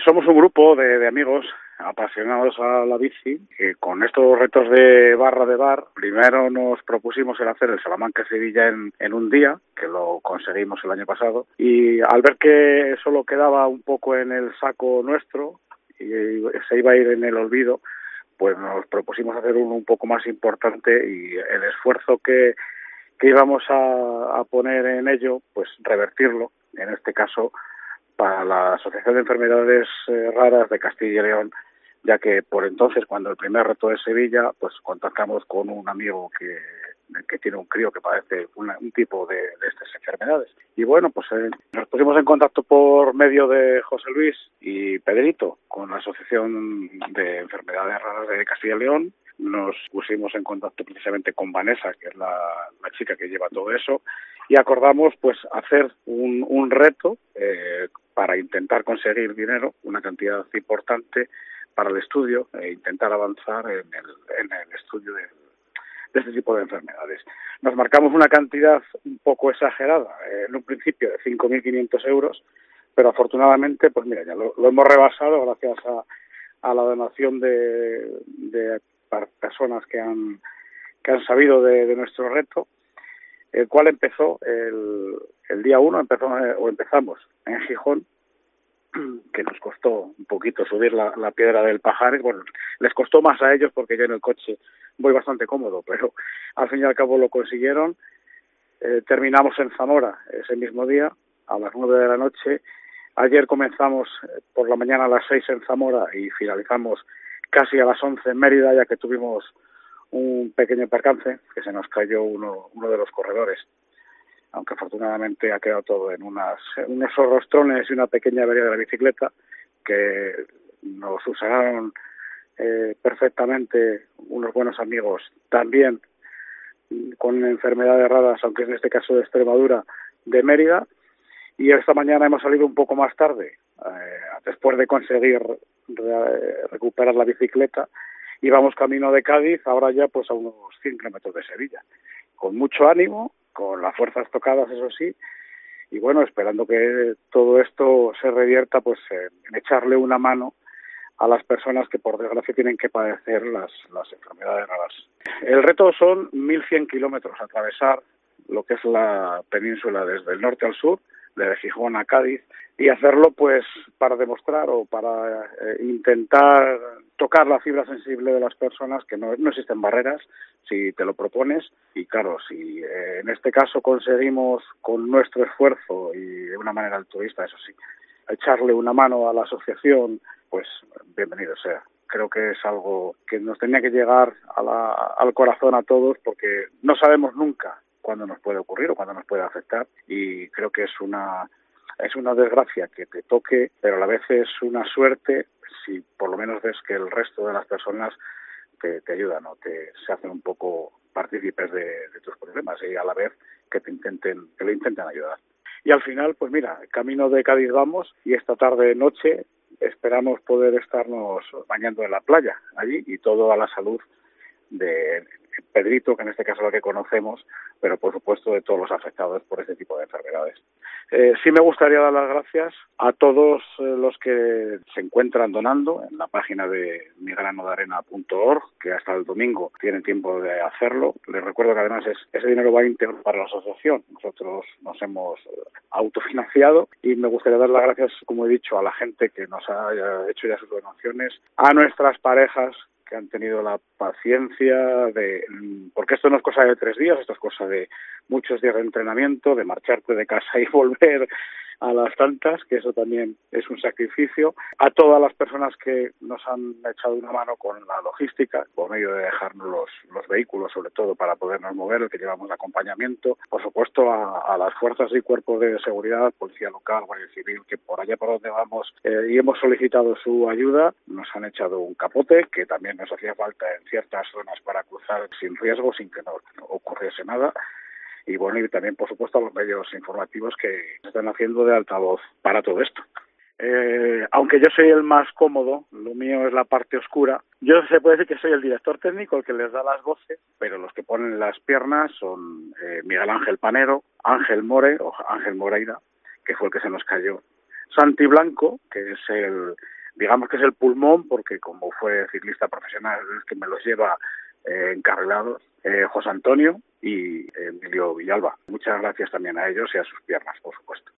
somos un grupo de amigos apasionados a la bici, que con estos retos de barra de bar, primero nos propusimos el hacer el Salamanca-Sevilla en un día, que lo conseguimos el año pasado, y al ver que solo quedaba un poco en el saco nuestro y se iba a ir en el olvido, pues nos propusimos hacer uno un poco más importante, y el esfuerzo que íbamos a poner en ello, pues revertirlo, en este caso para la Asociación de Enfermedades Raras de Castilla y León, ya que por entonces, cuando el primer reto de Sevilla, pues contactamos con un amigo que tiene un crío que padece un tipo de estas enfermedades. Y bueno, pues nos pusimos en contacto por medio de José Luis y Pedrito con la Asociación de Enfermedades Raras de Castilla y León. Nos pusimos en contacto precisamente con Vanessa, que es la chica que lleva todo eso, y acordamos pues hacer un reto para intentar conseguir dinero, una cantidad importante para el estudio, e intentar avanzar en el estudio de este tipo de enfermedades. Nos marcamos una cantidad un poco exagerada, en un principio de 5.500 euros, pero afortunadamente, pues mira, ya lo hemos rebasado gracias a la donación de personas que han sabido de nuestro reto, el cual empezó el día 1, empezamos en Gijón, que nos costó un poquito subir la piedra del Pajares. Bueno, les costó más a ellos porque yo en el coche voy bastante cómodo, pero al fin y al cabo lo consiguieron. Terminamos en Zamora ese mismo día, a las 9 de la noche. Ayer comenzamos por la mañana a las 6 en Zamora y finalizamos casi a las 11 en Mérida, ya que tuvimos un pequeño percance, que se nos cayó uno de los corredores, aunque afortunadamente ha quedado todo en unos rostrones y una pequeña avería de la bicicleta, que nos usaron perfectamente unos buenos amigos, también con enfermedades raras, aunque en este caso de Extremadura, de Mérida. Y esta mañana hemos salido un poco más tarde, después de conseguir recuperar la bicicleta, y vamos camino de Cádiz, ahora ya pues a unos 100 kilómetros de Sevilla, con mucho ánimo, con las fuerzas tocadas, eso sí, y bueno, esperando que todo esto se revierta pues en echarle una mano a las personas que por desgracia tienen que padecer las enfermedades raras. El reto son 1.100 kilómetros, atravesar lo que es la península desde el norte al sur, desde Gijón a Cádiz, y hacerlo pues para demostrar o para intentar tocar la fibra sensible de las personas, que no existen barreras si te lo propones. Y claro, si en este caso conseguimos con nuestro esfuerzo y de una manera altruista, eso sí, echarle una mano a la asociación, pues bienvenido sea. Creo que es algo que nos tenía que llegar al corazón a todos, porque no sabemos nunca cuándo nos puede ocurrir o cuándo nos puede afectar, y creo que es una desgracia que te toque, pero a la vez es una suerte si por lo menos ves que el resto de las personas te ayudan o se hacen un poco partícipes de tus problemas, y a la vez que lo intenten ayudar. Y al final, pues mira, camino de Cádiz vamos, y esta noche esperamos poder estarnos bañando en la playa allí, y todo a la salud de Pedrito, que en este caso es lo que conocemos, pero por supuesto de todos los afectados por este tipo de enfermedades. Sí me gustaría dar las gracias a todos los que se encuentran donando en la página de migranodearena.org, que hasta el domingo tienen tiempo de hacerlo. Les recuerdo que además ese dinero va íntegro para la asociación. Nosotros nos hemos autofinanciado, y me gustaría dar las gracias, como he dicho, a la gente que nos ha hecho ya sus donaciones, a nuestras parejas que han tenido la paciencia porque esto no es cosa de 3 días, esto es cosa de muchos días de entrenamiento, de marcharte de casa y volver a las tantas, que eso también es un sacrificio. A todas las personas que nos han echado una mano con la logística, por medio de dejarnos los vehículos, sobre todo para podernos mover, el que llevamos de acompañamiento. Por supuesto, a las fuerzas y cuerpos de seguridad, policía local, guardia civil, que por allá por donde vamos y hemos solicitado su ayuda, nos han echado un capote, que también nos hacía falta en ciertas zonas para cruzar sin riesgo, sin que no ocurriese nada. Y bueno, y también por supuesto a los medios informativos que están haciendo de altavoz para todo esto. Aunque yo soy el más cómodo, lo mío es la parte oscura. Yo se puede decir que soy el director técnico, el que les da las voces, pero los que ponen las piernas son Miguel Ángel Panero, Ángel Moreira, que fue el que se nos cayó, Santi Blanco, que es el digamos que es el pulmón, porque como fue ciclista profesional es que me los lleva encarrilados, José Antonio y Emilio Villalba. Muchas gracias también a ellos y a sus piernas, por supuesto.